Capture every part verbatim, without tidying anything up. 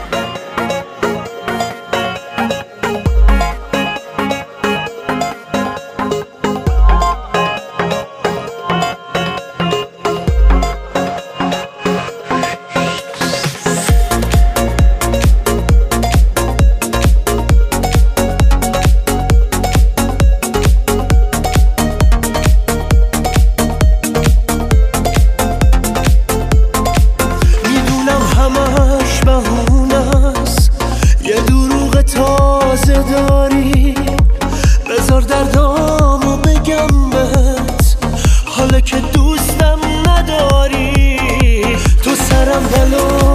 داری بذار دردامو بگم بهت، حالا که دوستم نداری. تو سرم دل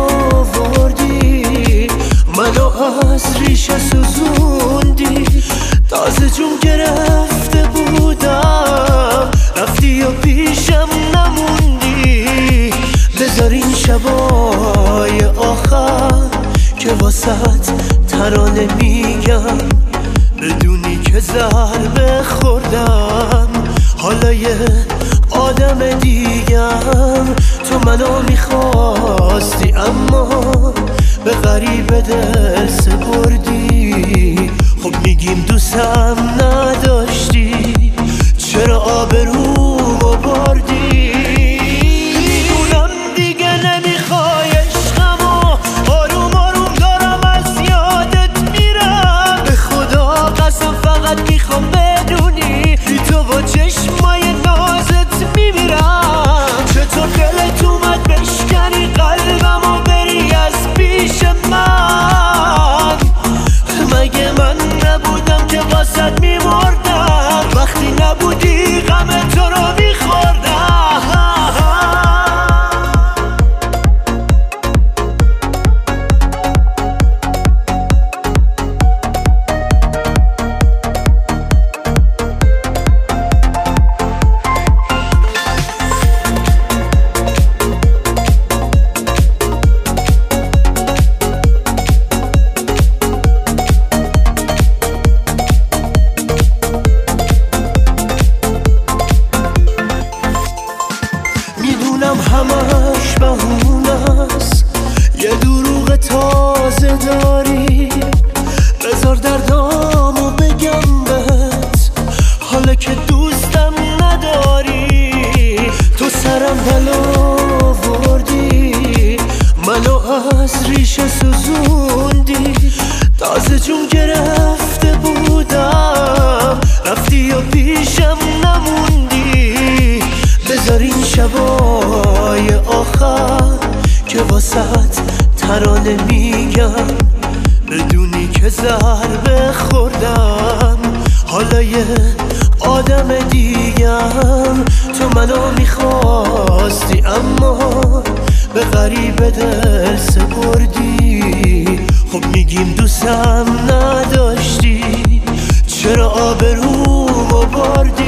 آوردی، منو از ریشه سوزوندی. تازه جون گرفته بودم، رفتی و پیشم نموندی. بذار این شبای آخر که واسط ترانه میگم، بدونی که ضربه خوردم، حالا یه آدم دیگم. تو منو میخواستی اما به غریب دل سپردی. خب میگیم دوستم نداشتی، چرا آبرومو بردی؟ میدونم دیگه نمیخوای عشقمو، آروم آروم دارم از یادت میرم. به خدا قسم فقط میخوام بدونی، بی تو با چشمای نازت میمیرم. چطور دلت اومد بشکنی قلبمو بری از پیش من؟ مگه من نبودم که واسد میمردم، وقتی نبودی غم تو رو میخوردم. همش بهونست، یه دروغ تازه داری. بذار دردامو بگم بهت، حالا که دوستم نداری. تو سرم دل آوردی، منو از ریشه سوزوندی. تازه جون گرفته بودم، رفتی و پیشم نموندی. بذار این شبای آخر که واسط ترانه میگم، بدونی که ضربه خوردم، حالا یه آدم دیگم. تو منو میخواستی اما به غریب دل سپردی. خب میگیم دوستم نداشتی، چرا آبرومو بردی؟